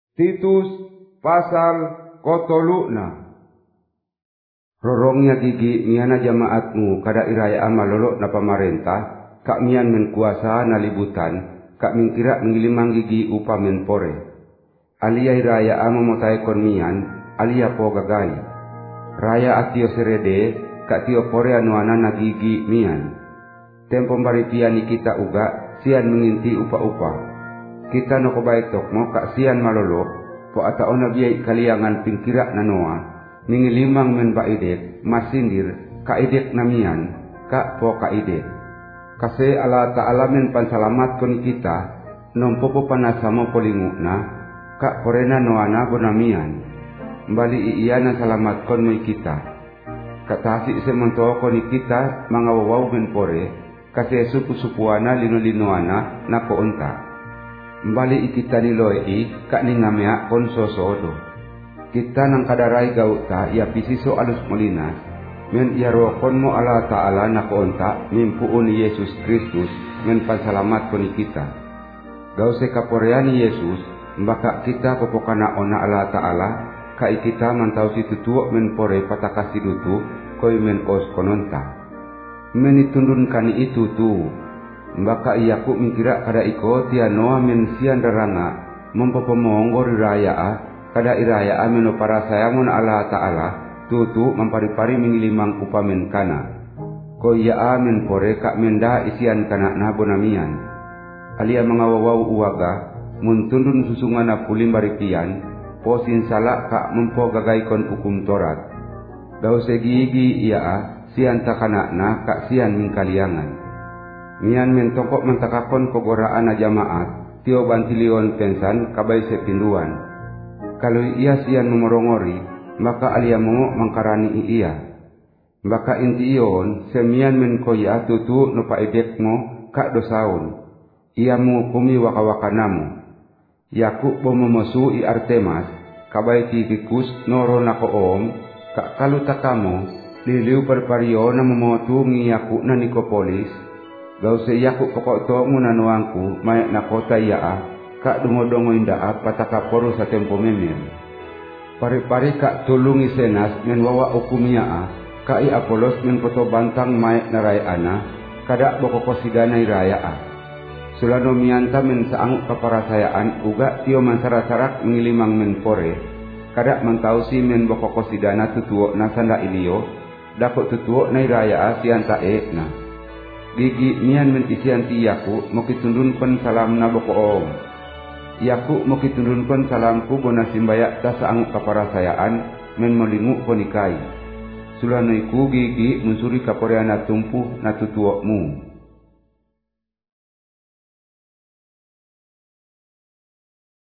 Titus pasal kotoluna. Rorongnya gigi miana jamaatmu kada iraya amalolo na pamarentah, kak mian menkuasa na libutan, kak mingkira mengilimang gigi upa menpore. Alia iraya amamotai kon mian, alia po gagai. Raya atio serede, kak tio pore anuana na gigi mian. Tempo mbaripiani kita uga, sian menginti upa-upa. Kita no kabaitok mo kak sian malolo, po ataona biyay kaliangan pingkira na noa, ningilimang men baidet, masindir, kaidet na mian, kak po kaidet. Kasi ala ta'ala men pansalamat ko ni kita, nompopo panasamo polingu na, kak porena noana bonamian. Mbali iya na salamat kon mo kita. Katasi semonto ko ni kita, mga wawaw men pore, kasi supu-supuana lino-linoana na koonta. Mbali ikita ni Loi, kak ni ngamea kon sosodo. Kita nang kadaray gauta, ia pisiso alus molinas, men iarokon mo ala ta'ala na koonta, mimpuun ni Yesus Kristus, men pansalamat ko ni kita. Gau se kaporea ni Yesus, mbaka kita popokana ona ala ta'ala, kai kita mantau si tutuo men pore patakasi dutu, koi men os kononta. Men itundun kani itu tu. Mbaka iyaku mikira kada iko tia noa men sian daranga mempopomongo riraya kada iraya meno para sayangon ala ta'ala tutu mampari-pari mingilimang upamen kana ko iya men pore kak menda isian kana na bonamian alia mangawawaw uwaga muntundun susungan na pulim baripian posin salak kak mempo gagaikon hukum Torat daw segigi iya sian takana na kak sian mingkaliangan. Mian mentokok mentakakon kogoraan na jamaat, tio bantilion pensan kabay sepinduan. Kalau iya sian memorongori, maka alia mo mangkarani iya. Maka inti iyon, semian menkoya tutu no paedek mo kak dosaun. Ia mengukumi waka-wakanamu. Yaku bomomosu i Artemas, kabay tikikus noro na koom, kak kalutakamo, liliw parpario na mamotu ngiyaku na Nikopolis, gau se yaku pokok to ngunanuangku mayak na kota iaa kak dungodongo indaa pataka poru sa tempo memir. Pari-pari kak tulungi senas men wawa ukumiaa kak i Apolos men poto bantang mayak na rayana kada bokokosidana irayaa. Sulano mianta men saang kaparasayaan uga tio mansara-sarak mengilimang men pore kada mantausi men bokokosidana tutuo na sanda ilio dako tutuo na irayaa siantae na. Gigi mian men isian ti yaku mo kitundun kon salam na bokoom. Yaku mo kitundun kon salamku bona simbaya ta saang kaparasayaan men molingu konikai. Sulanoy ku gigi munsuri kaporea na tumpu na tutuo mu.